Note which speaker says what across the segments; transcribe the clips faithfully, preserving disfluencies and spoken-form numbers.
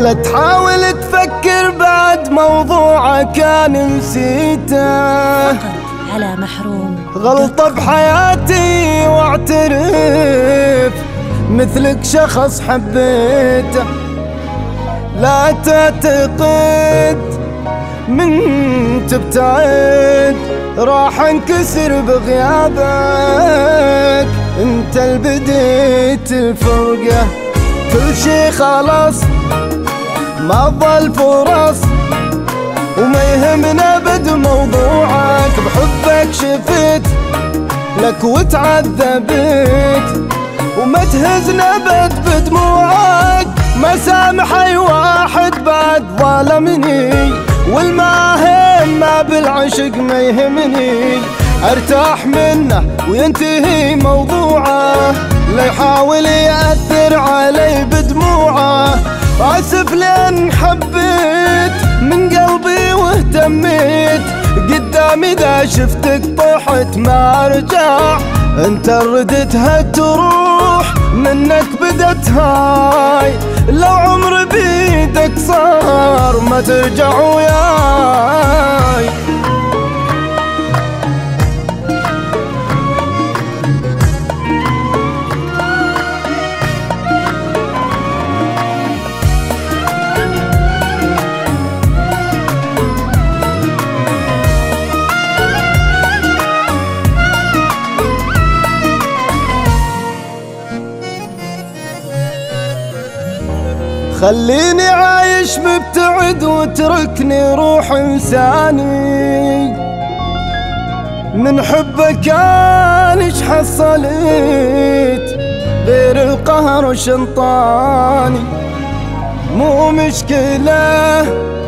Speaker 1: لا تحاول تفكر بعد موضوع كان نسيته.
Speaker 2: على محروم
Speaker 1: غلطة بحياتي واعترف مثلك شخص حبيته. لا تعتقد من تبتعد راح انكسر بغيابك. انت اللي بديت الفرقة، كل شي خلاص ما ظل فرص، وما يهمنا ابد موضوعك. بحبك شفت لك وتعذبت، وما تهزنا ابد بدموعك. ما سامح اي واحد بعد ظالمني، والماهم ما بالعشق ما يهمني. ارتاح منه وينتهي موضوعه، لا يحاول يأثر علي بدموعه. آسف لأن حبيت من قلبي واهتميت، قدامي إذا شفتك طحت ما أرجع. انت ردتها تروح منك بدت هاي، لو عمر بيدك صار ما ترجع وياي. خليني عايش مبتعد واتركني روح انساني. من حبك انا ايش حصلت غير القهر وشنطاني. مو مشكلة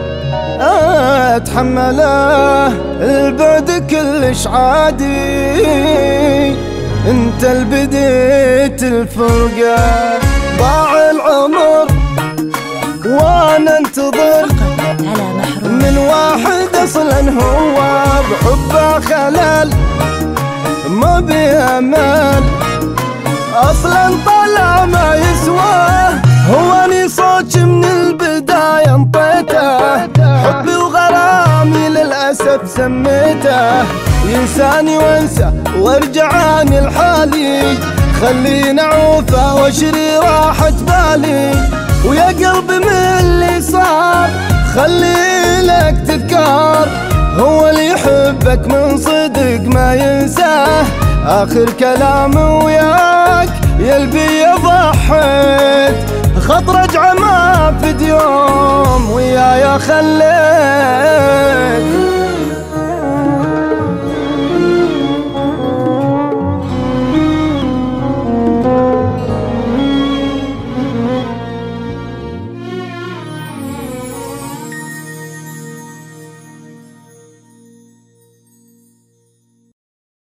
Speaker 1: اتحمله، البعد كلش عادي. انت اللي بديت الفرقة، ضاع العمر وانا انتظر من واحد اصلا هو بحبه خلل ما بيأمل. اصلا طلع ما يسواه، هو اني صوتي من البداية انطيته. حبي وغرامي للأسف سميته، ينساني وانسى وارجع اني لحالي. خليني اعوفه واشري راحة بالي، ويا قلبي من اللي صار خلي لك تذكار. هو اللي يحبك من صدق ما ينساه، آخر كلام وياك يلبي ضحيت. خط رجعه ما في يوم وياي خليت.